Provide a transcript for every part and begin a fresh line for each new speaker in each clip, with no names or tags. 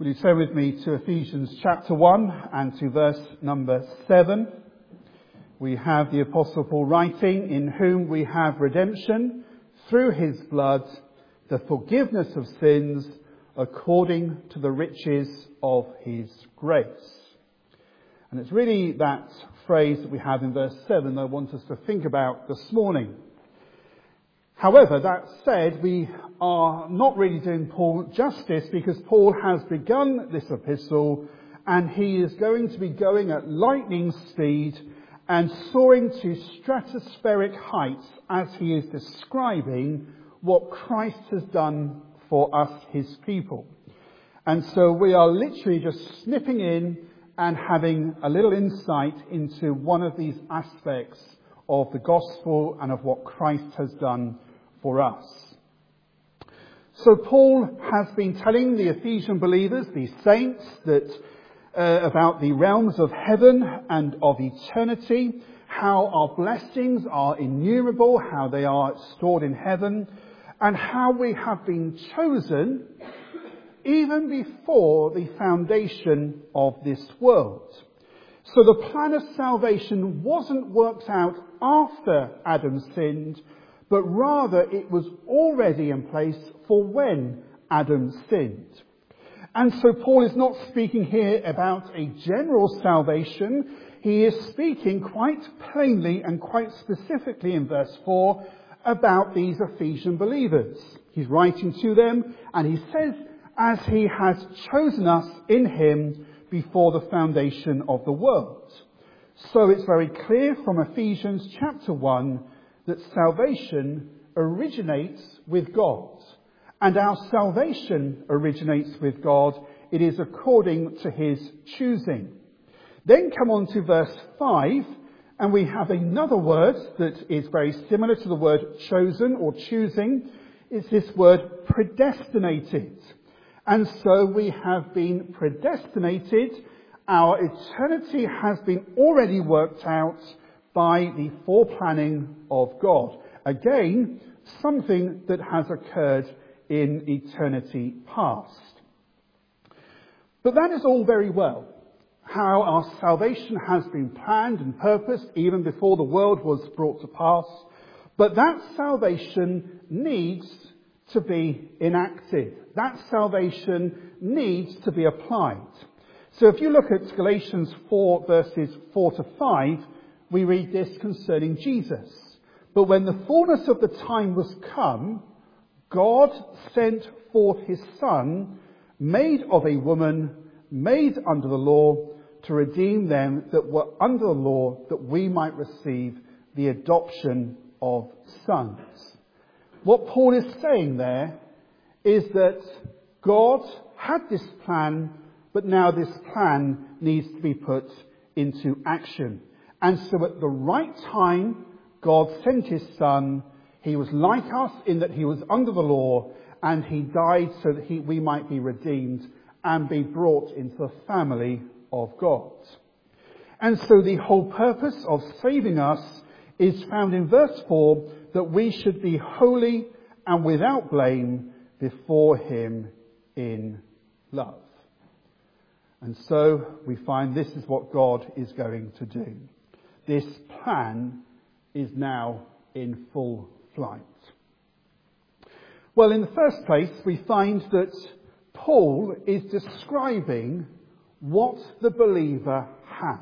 Will you turn with me to Ephesians chapter 1 and to verse number 7. We have the Apostle Paul writing, "In whom we have redemption through his blood, the forgiveness of sins, according to the riches of his grace." And it's really that phrase that we have in verse 7 that I want us to think about this morning. However, that said, we are not really doing Paul justice, because Paul has begun this epistle and he is going to be going at lightning speed and soaring to stratospheric heights as he is describing what Christ has done for us, his people. And so we are literally just snipping in and having a little insight into one of these aspects of the gospel and of what Christ has done for us. So Paul has been telling the Ephesian believers, these saints, that about the realms of heaven and of eternity, how our blessings are innumerable, how they are stored in heaven, and how we have been chosen even before the foundation of this world. So the plan of salvation wasn't worked out after Adam sinned, but rather it was already in place for when Adam sinned. And so Paul is not speaking here about a general salvation. He is speaking quite plainly and quite specifically in verse 4 about these Ephesian believers. He's writing to them and he says, as he has chosen us in him before the foundation of the world. So it's very clear from Ephesians chapter 1 that salvation originates with God. And our salvation originates with God. It is according to his choosing. Then come on to verse 5, and we have another word that is very similar to the word chosen or choosing. It's this word predestinated. And so we have been predestinated. Our eternity has been already worked out by the foreplanning of God. Again, something that has occurred in eternity past. But that is all very well. How our salvation has been planned and purposed even before the world was brought to pass. But that salvation needs to be enacted. That salvation needs to be applied. So if you look at Galatians 4 verses 4 to 5, we read this concerning Jesus. But when the fullness of the time was come, God sent forth his Son, made of a woman, made under the law, to redeem them that were under the law, that we might receive the adoption of sons. What Paul is saying there is that God had this plan, but now this plan needs to be put into action. And so at the right time, God sent his Son. He was like us in that he was under the law, and he died so that we might be redeemed and be brought into the family of God. And so the whole purpose of saving us is found in verse 4, that we should be holy and without blame before him in love. And so we find this is what God is going to do. This plan is now in full flight. Well, in the first place, we find that Paul is describing what the believer has.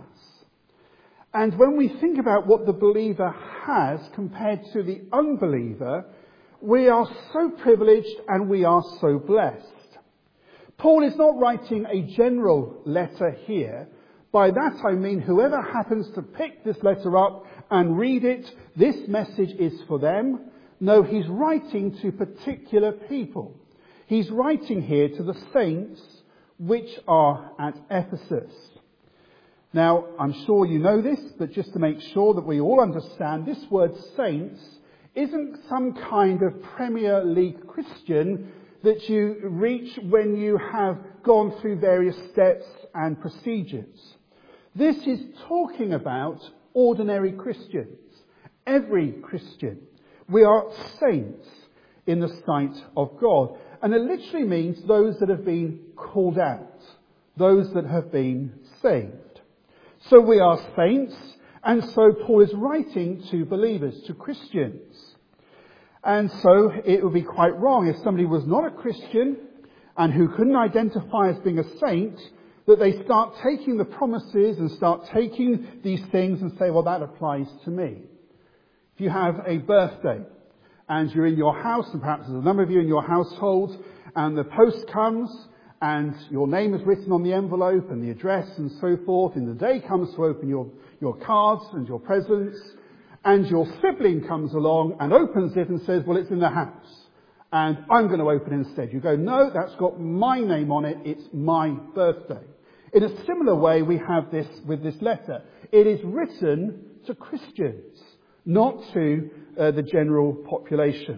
And when we think about what the believer has compared to the unbeliever, we are so privileged and we are so blessed. Paul is not writing a general letter here. By that I mean whoever happens to pick this letter up and read it, this message is for them. No, he's writing to particular people. He's writing here to the saints which are at Ephesus. Now, I'm sure you know this, but just to make sure that we all understand, this word saints isn't some kind of Premier League Christian that you reach when you have gone through various steps and procedures. This is talking about ordinary Christians, every Christian. We are saints. in the sight of God. And it literally means those that have been called out, those that have been saved. So we are saints, and so Paul is writing to believers, to Christians. And so it would be quite wrong if somebody was not a Christian and who couldn't identify as being a saint, that they start taking the promises and start taking these things and say, well, that applies to me. If you have a birthday and you're in your house, and perhaps there's a number of you in your household, and the post comes and your name is written on the envelope and the address and so forth, and the day comes to open your cards and your presents, and your sibling comes along and opens it and says, well, it's in the house, and I'm going to open it instead. You go, no, that's got my name on it, it's my birthday. In a similar way, we have this with this letter. It is written to Christians, not to the general population.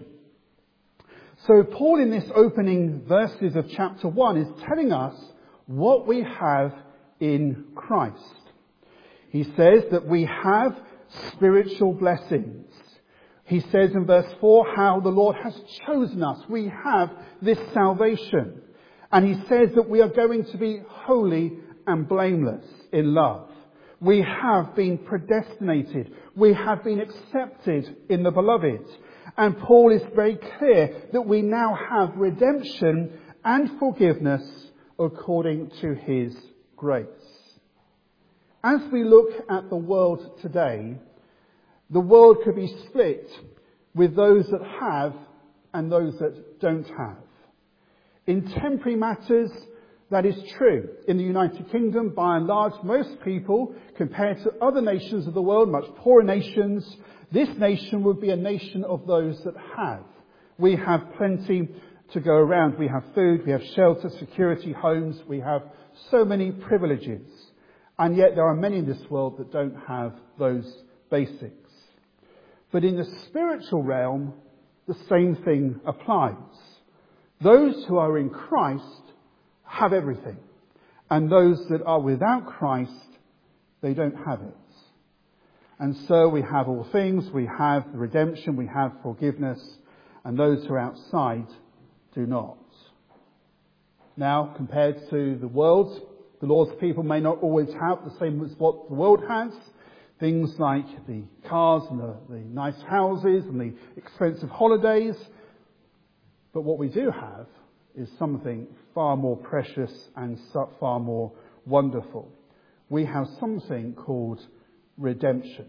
So Paul, in this opening verses of chapter 1, is telling us what we have in Christ. He says that we have spiritual blessings. He says in verse 4 how the Lord has chosen us. We have this salvation. And he says that we are going to be holy and blameless in love. We have been predestinated. We have been accepted in the beloved. And Paul is very clear that we now have redemption and forgiveness according to his grace. As we look at the world today, the world could be split with those that have and those that don't have. In temporary matters, that is true. In the United Kingdom, by and large, most people, compared to other nations of the world, much poorer nations, this nation would be a nation of those that have. We have plenty to go around. We have food, we have shelter, security, homes. We have so many privileges. And yet there are many in this world that don't have those basics. But in the spiritual realm, the same thing applies. Those who are in Christ have everything. And those that are without Christ, they don't have it. And so we have all things. We have redemption, we have forgiveness, and those who are outside do not. Now, compared to the world, the Lord's people may not always have the same as what the world has. Things like the cars and the nice houses and the expensive holidays. But what we do have is something far more precious and far more wonderful. We have something called redemption.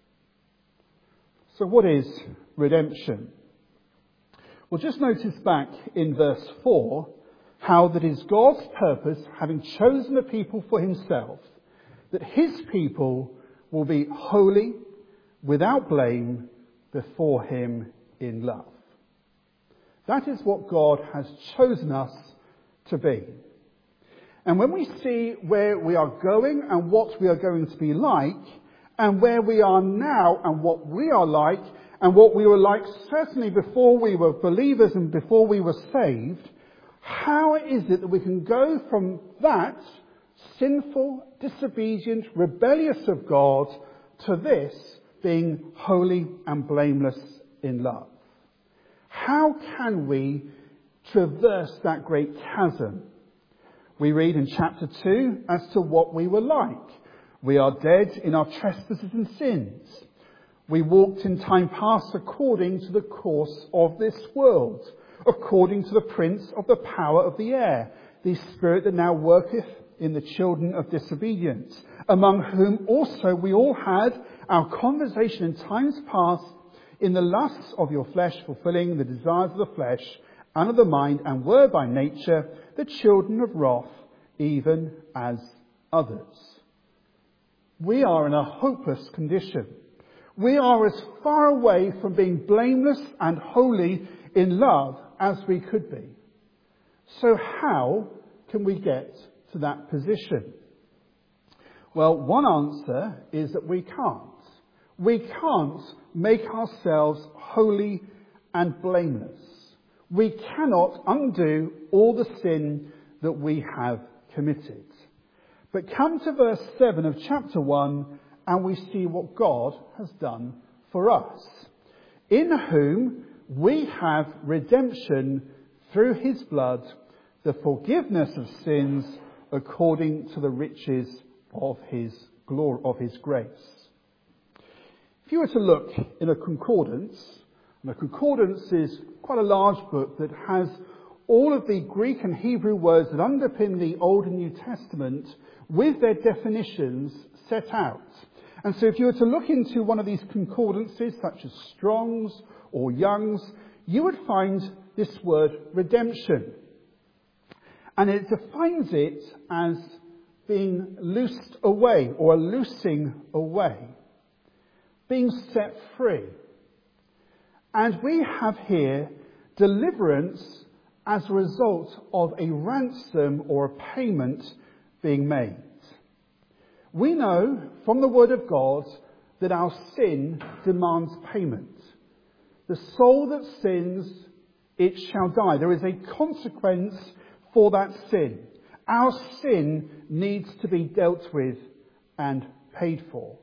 So what is redemption? Well, just notice back in verse 4 how that is God's purpose, having chosen a people for himself, that his people will be holy, without blame, before him in love. That is what God has chosen us to be. And when we see where we are going and what we are going to be like, and where we are now and what we are like, and what we were like certainly before we were believers and before we were saved, how is it that we can go from that sinful, disobedient, rebellious of God to this being holy and blameless in love? How can we traverse that great chasm? We read in chapter 2 as to what we were like. We are dead in our trespasses and sins. We walked in time past according to the course of this world, according to the prince of the power of the air, the spirit that now worketh in the children of disobedience, among whom also we all had our conversation in times past in the lusts of your flesh, fulfilling the desires of the flesh and of the mind, and were by nature the children of wrath, even as others. We are in a hopeless condition. We are as far away from being blameless and holy in love as we could be. So how can we get to that position? Well, one answer is that we can't. We can't make ourselves holy and blameless. We cannot undo all the sin that we have committed. But come to verse 7 of chapter 1 and we see what God has done for us. In whom we have redemption through his blood, the forgiveness of sins according to the riches of his glory, of his grace. If you were to look in a concordance, and a concordance is quite a large book that has all of the Greek and Hebrew words that underpin the Old and New Testament with their definitions set out. And so if you were to look into one of these concordances, such as Strong's or Young's, you would find this word redemption. And it defines it as being loosed away or loosing away, being set free. And we have here deliverance as a result of a ransom or a payment being made. We know from the Word of God that our sin demands payment. The soul that sins, it shall die. There is a consequence for that sin. Our sin needs to be dealt with and paid for.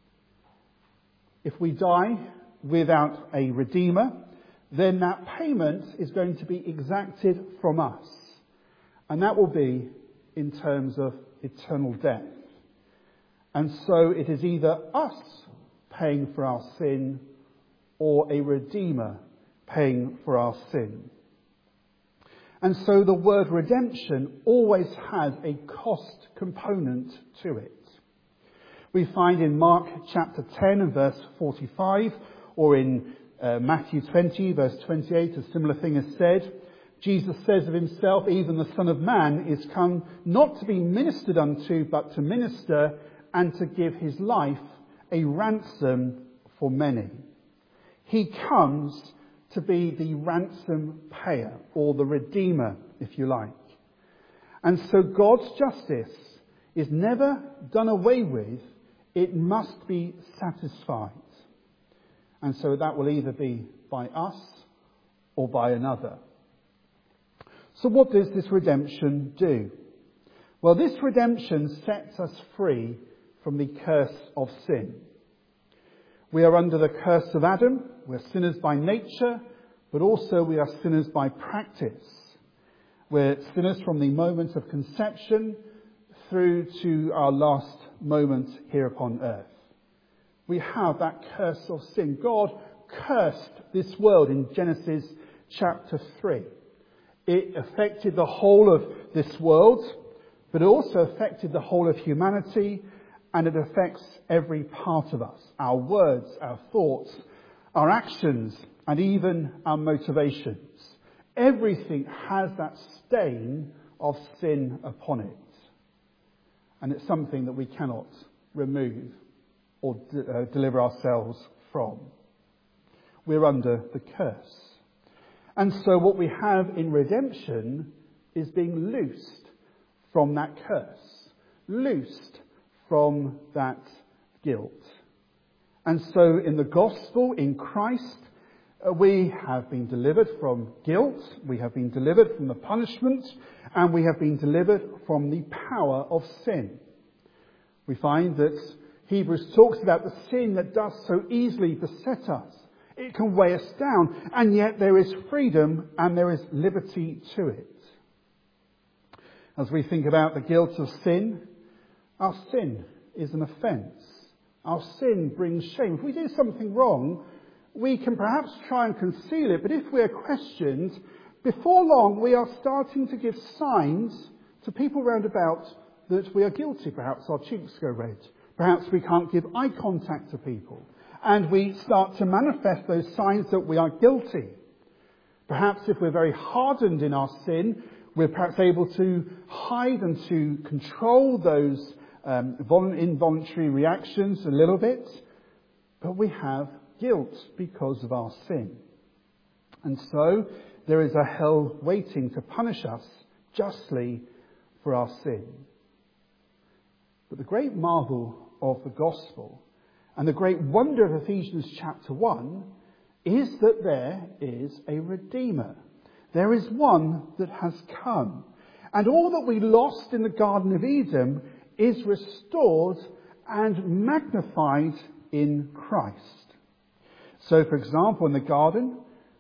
If we die without a Redeemer, then that payment is going to be exacted from us. And that will be in terms of eternal death. And so it is either us paying for our sin or a Redeemer paying for our sin. And so the word redemption always has a cost component to it. We find in Mark chapter 10 and verse 45, or in Matthew 20 verse 28, a similar thing is said. Jesus says of himself, even the Son of Man is come not to be ministered unto, but to minister and to give his life a ransom for many. He comes to be the ransom payer, or the Redeemer, if you like. And so God's justice is never done away with. It must be satisfied. And so that will either be by us or by another. So what does this redemption do? Well, this redemption sets us free from the curse of sin. We are under the curse of Adam. We're sinners by nature, but also we are sinners by practice. We're sinners from the moment of conception through to our last moment here upon earth. We have that curse of sin. God cursed this world in Genesis chapter 3. It affected the whole of this world, but it also affected the whole of humanity, and it affects every part of us. Our words, our thoughts, our actions, and even our motivations. Everything has that stain of sin upon it. And it's something that we cannot remove or deliver ourselves from. We're under the curse. And so what we have in redemption is being loosed from that curse. Loosed from that guilt. And so in the gospel, in Christ, we have been delivered from guilt, we have been delivered from the punishment, and we have been delivered from the power of sin. We find that Hebrews talks about the sin that does so easily beset us. It can weigh us down, and yet there is freedom and there is liberty to it. As we think about the guilt of sin, our sin is an offence. Our sin brings shame. If we do something wrong, we can perhaps try and conceal it, but if we're questioned, before long we are starting to give signs to people round about that we are guilty. Perhaps our cheeks go red. Perhaps we can't give eye contact to people. And we start to manifest those signs that we are guilty. Perhaps if we're very hardened in our sin, we're perhaps able to hide and to control those involuntary reactions a little bit. But we have guilt because of our sin. And so there is a hell waiting to punish us justly for our sin. But the great marvel of the gospel and the great wonder of Ephesians chapter 1 is that there is a Redeemer. There is one that has come. And all that we lost in the Garden of Eden is restored and magnified in Christ. So, for example, in the garden,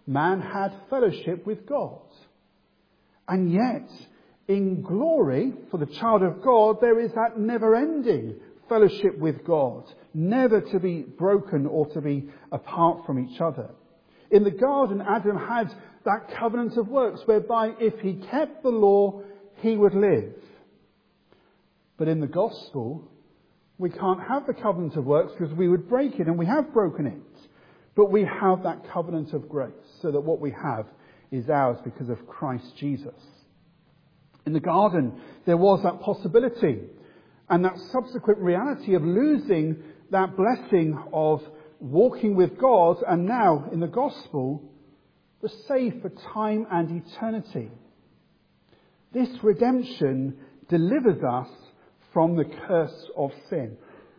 man had fellowship with God. And yet, in glory, for the child of God, there is that never-ending fellowship with God, never to be broken or to be apart from each other. In the garden, Adam had that covenant of works whereby if he kept the law, he would live. But in the gospel, we can't have the covenant of works because we would break it, and we have broken it. But we have that covenant of grace, so that what we have is ours because of Christ Jesus. In the garden, there was that possibility and that subsequent reality of losing that blessing of walking with God, and now in the gospel, we're saved for time and eternity. This redemption delivers us from the curse of sin.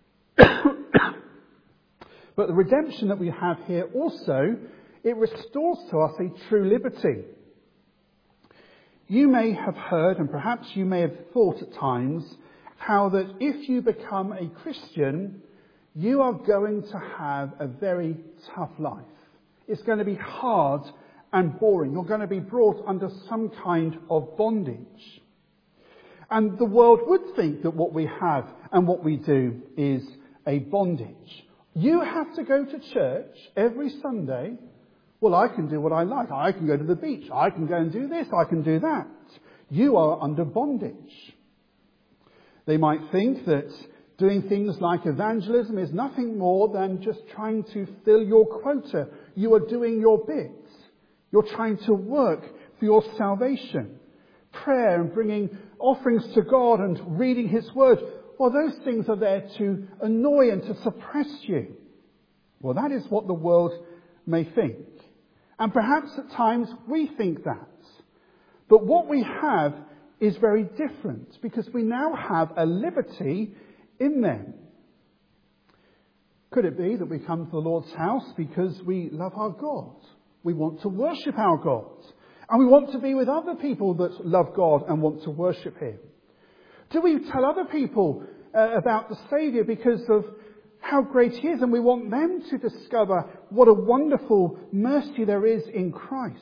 But the redemption that we have here also, it restores to us a true liberty. You may have heard, and perhaps you may have thought at times, how that if you become a Christian, you are going to have a very tough life. It's going to be hard and boring. You're going to be brought under some kind of bondage. And the world would think that what we have and what we do is a bondage. You have to go to church every Sunday. Well, I can do what I like. I can go to the beach. I can go and do this. I can do that. You are under bondage. They might think that doing things like evangelism is nothing more than just trying to fill your quota. You are doing your bit. You're trying to work for your salvation. Prayer and bringing offerings to God and reading His Word. Well, those things are there to annoy and to suppress you. Well, that is what the world may think. And perhaps at times we think that. But what we have is very different, because we now have a liberty in them. Could it be that we come to the Lord's house because we love our God? We want to worship our God. And we want to be with other people that love God and want to worship Him. Do we tell other people about the Saviour because of how great He is, and we want them to discover what a wonderful mercy there is in Christ?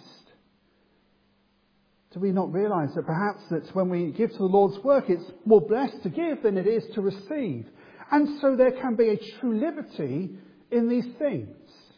Do we not realise that perhaps that when we give to the Lord's work, it's more blessed to give than it is to receive? And so there can be a true liberty in these things.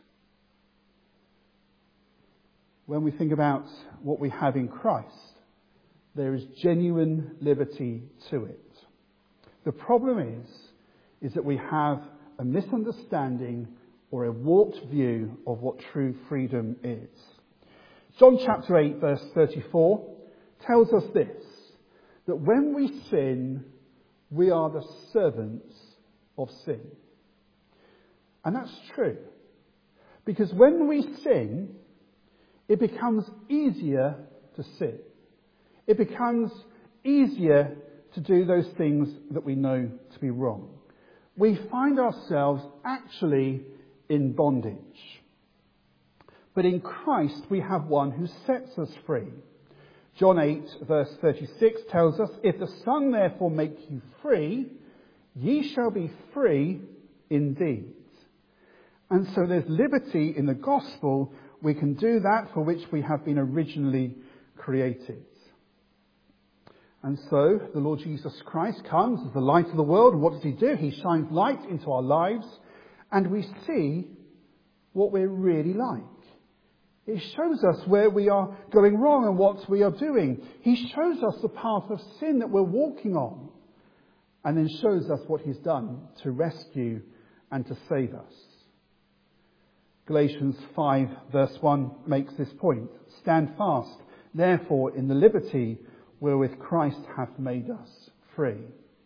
When we think about what we have in Christ, there is genuine liberty to it. The problem is that we have a misunderstanding or a warped view of what true freedom is. John chapter 8 verse 34 tells us this, that when we sin, we are the servants of sin. And that's true. Because when we sin, it becomes easier to sin. It becomes easier to do those things that we know to be wrong. We find ourselves actually in bondage. But in Christ we have one who sets us free. John 8 verse 36 tells us, "If the Son therefore make you free, ye shall be free indeed." And so there's liberty in the gospel. We can do that for which we have been originally created. And so the Lord Jesus Christ comes as the light of the world. And what does He do? He shines light into our lives, and we see what we're really like. It shows us where we are going wrong and what we are doing. He shows us the path of sin that we're walking on, and then shows us what He's done to rescue and to save us. Galatians 5 verse 1 makes this point. "Stand fast, therefore, in the liberty wherewith Christ hath made us free."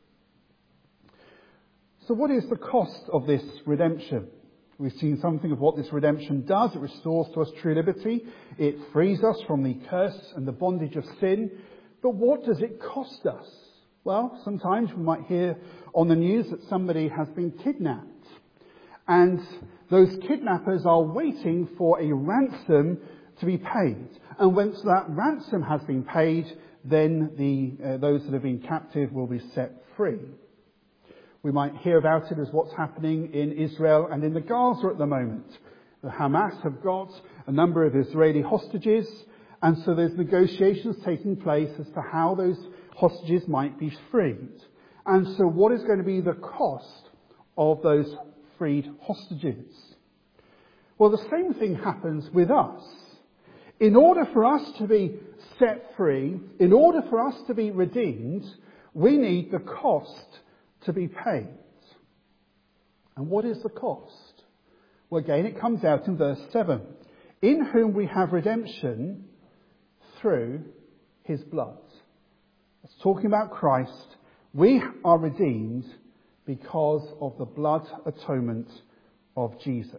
So what is the cost of this redemption? We've seen something of what this redemption does. It restores to us true liberty. It frees us from the curse and the bondage of sin. But what does it cost us? Well, sometimes we might hear on the news that somebody has been kidnapped. And those kidnappers are waiting for a ransom to be paid. And once that ransom has been paid, then those that have been captive will be set free. We might hear about it as what's happening in Israel and in the Gaza at the moment. The Hamas have got a number of Israeli hostages, and so there's negotiations taking place as to how those hostages might be freed. And so what is going to be the cost of those freed hostages? Well, the same thing happens with us. In order for us to be set free, in order for us to be redeemed, we need the cost to be paid. And what is the cost? Well, again, it comes out in verse 7. In whom we have redemption through his blood. It's talking about Christ. We are redeemed because of the blood atonement of Jesus.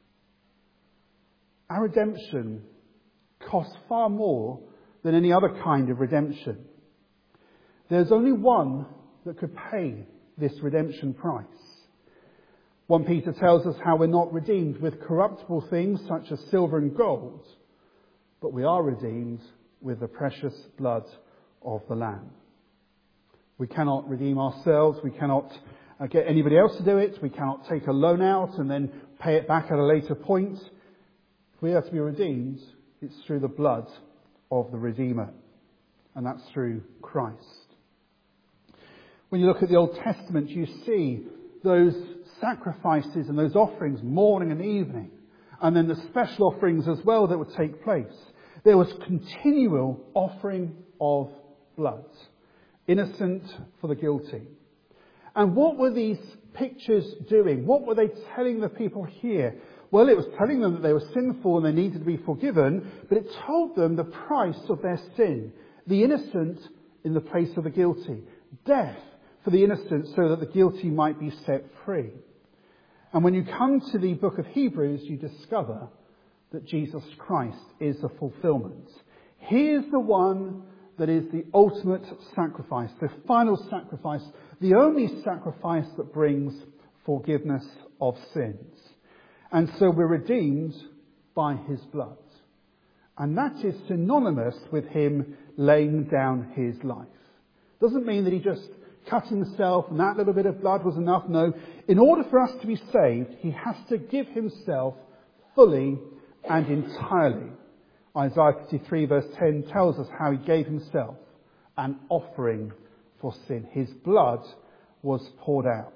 Our redemption costs far more than any other kind of redemption. There's only one that could pay this redemption price. 1 Peter tells us how we're not redeemed with corruptible things such as silver and gold, but we are redeemed with the precious blood of the Lamb. We cannot redeem ourselves. We cannot get anybody else to do it. We cannot take a loan out and then pay it back at a later point. If we are to be redeemed, it's through the blood of the Redeemer, and that's through Christ. When you look at the Old Testament, you see those sacrifices and those offerings morning and evening, and then the special offerings as well that would take place. There was continual offering of blood, innocent for the guilty. And what were these pictures doing? What were they telling the people here? Well, it was telling them that they were sinful and they needed to be forgiven, but it told them the price of their sin. The innocent in the place of the guilty. Death for the innocent so that the guilty might be set free. And when you come to the book of Hebrews, you discover that Jesus Christ is the fulfillment. He is the one that is the ultimate sacrifice, the final sacrifice, the only sacrifice that brings forgiveness of sins. And so we're redeemed by his blood. And that is synonymous with him laying down his life. Doesn't mean that he just cut himself and that little bit of blood was enough. No. In order for us to be saved, he has to give himself fully and entirely. Isaiah 53 verse 10 tells us how he gave himself an offering for sin. His blood was poured out.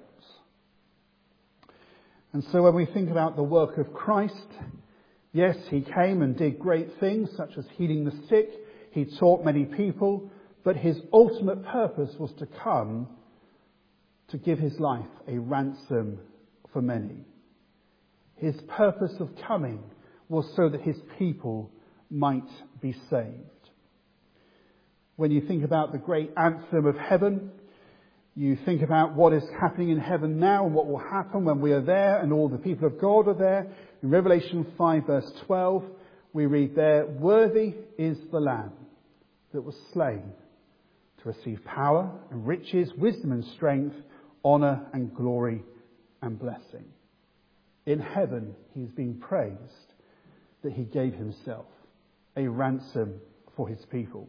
And so when we think about the work of Christ, yes, he came and did great things such as healing the sick. He taught many people, but his ultimate purpose was to come to give his life a ransom for many. His purpose of coming was so that his people might be saved. When you think about the great anthem of heaven, you think about what is happening in heaven now and what will happen when we are there and all the people of God are there. In Revelation 5 verse 12, we read there, "Worthy is the Lamb that was slain to receive power and riches, wisdom and strength, honour and glory and blessing." In heaven, he is being praised that he gave himself a ransom for his people.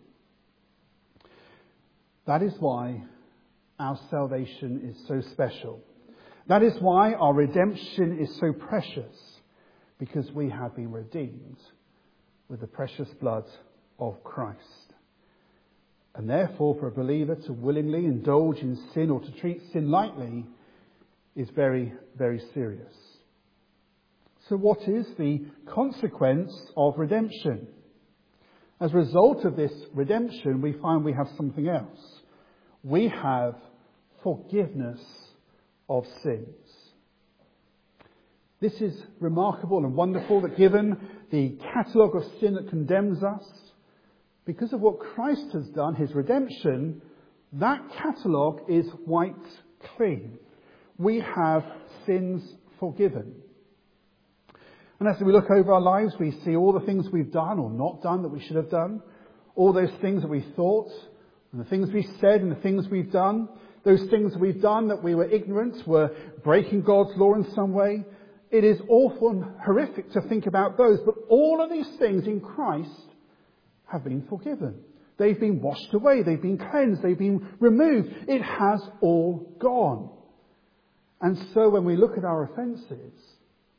That is why our salvation is so special. That is why our redemption is so precious, because we have been redeemed with the precious blood of Christ. And therefore, for a believer to willingly indulge in sin or to treat sin lightly is very, very serious. So what is the consequence of redemption? As a result of this redemption, we find we have something else. We have forgiveness of sins. This is remarkable and wonderful that given the catalogue of sin that condemns us, because of what Christ has done, his redemption, that catalogue is wiped clean. We have sins forgiven. And as we look over our lives, we see all the things we've done or not done that we should have done, all those things that we thought, and the things we said and the things we've done, those things we've done that we were ignorant, were breaking God's law in some way. It is awful and horrific to think about those, but all of these things in Christ have been forgiven. They've been washed away, they've been cleansed, they've been removed. It has all gone. And so when we look at our offences,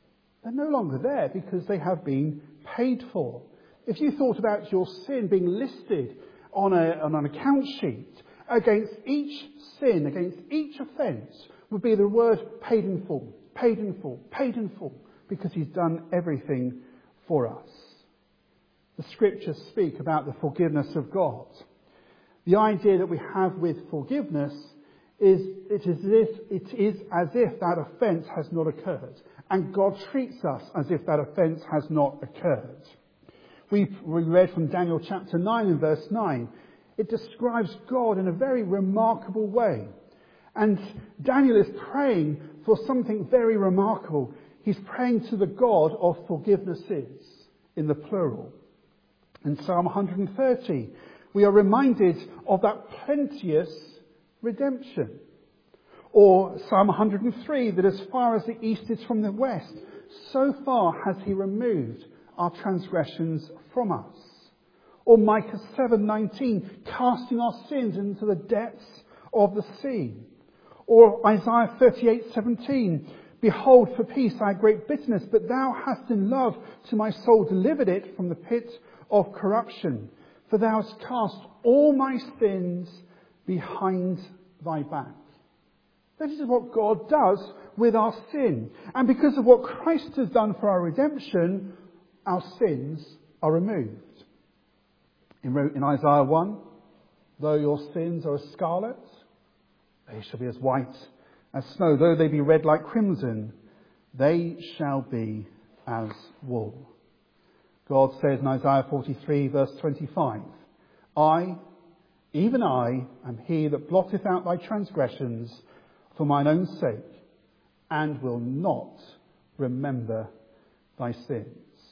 They're no longer there because they have been paid for. If you thought about your sin being listed on an account sheet, against each sin, against each offence, would be the word paid in full, paid in full, paid in full, because he's done everything for us. The scriptures speak about the forgiveness of God. The idea that we have with forgiveness is it is as if that offence has not occurred, and God treats us as if that offence has not occurred. We read from Daniel chapter 9 and verse 9. It describes God in a very remarkable way. And Daniel is praying for something very remarkable. He's praying to the God of forgivenesses, in the plural. In Psalm 130, we are reminded of that plenteous redemption. Or Psalm 103, that as far as the east is from the west, so far has he removed our transgressions from us. Or Micah 7:19, casting our sins into the depths of the sea. Or Isaiah 38:17, behold, for peace I have great bitterness, but thou hast in love to my soul delivered it from the pit of corruption. For thou hast cast all my sins behind thy back. That is what God does with our sin. And because of what Christ has done for our redemption, our sins are removed. In Isaiah 1, though your sins are as scarlet, they shall be as white as snow. Though they be red like crimson, they shall be as wool. God says in Isaiah 43 verse 25, I, even I, am he that blotteth out thy transgressions for mine own sake, and will not remember thy sins.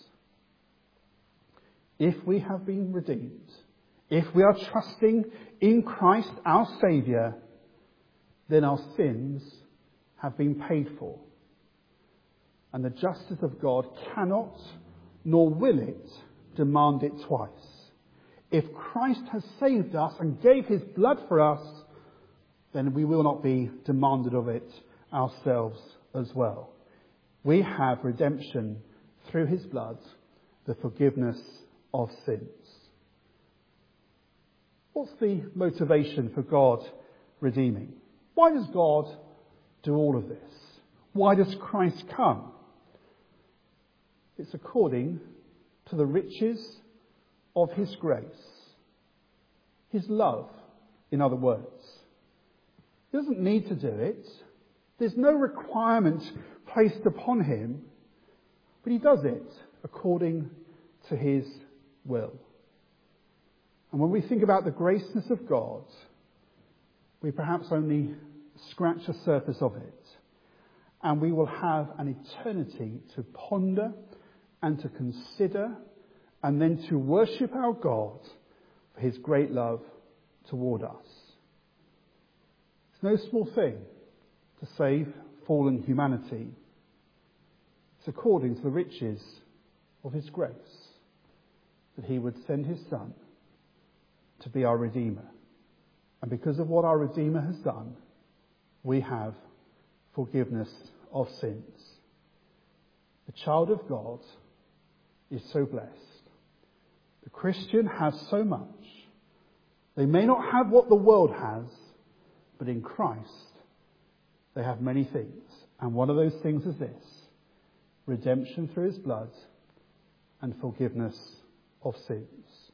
If we have been redeemed, if we are trusting in Christ our Saviour, then our sins have been paid for. And the justice of God cannot, nor will it, demand it twice. If Christ has saved us and gave his blood for us, then we will not be demanded of it ourselves as well. We have redemption through his blood, the forgiveness of sins. What's the motivation for God redeeming? Why does God do all of this? Why does Christ come? It's according to the riches of his grace. His love, in other words. He doesn't need to do it. There's no requirement placed upon him, but he does it according to his will. And when we think about the graciousness of God, we perhaps only scratch the surface of it. And we will have an eternity to ponder and to consider and then to worship our God for his great love toward us. It's no small thing to save fallen humanity. It's according to the riches of his grace that he would send his Son to be our Redeemer. And because of what our Redeemer has done, we have forgiveness of sins. The child of God is so blessed. The Christian has so much. They may not have what the world has, but in Christ they have many things. And one of those things is this: redemption through his blood and forgiveness of sins.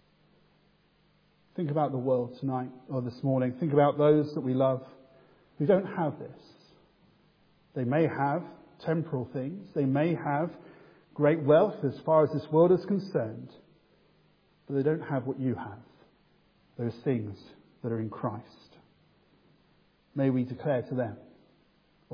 Think about the world tonight or this morning. Think about those that we love who don't have this. They may have temporal things. They may have great wealth as far as this world is concerned. But they don't have what you have. Those things that are in Christ. May we declare to them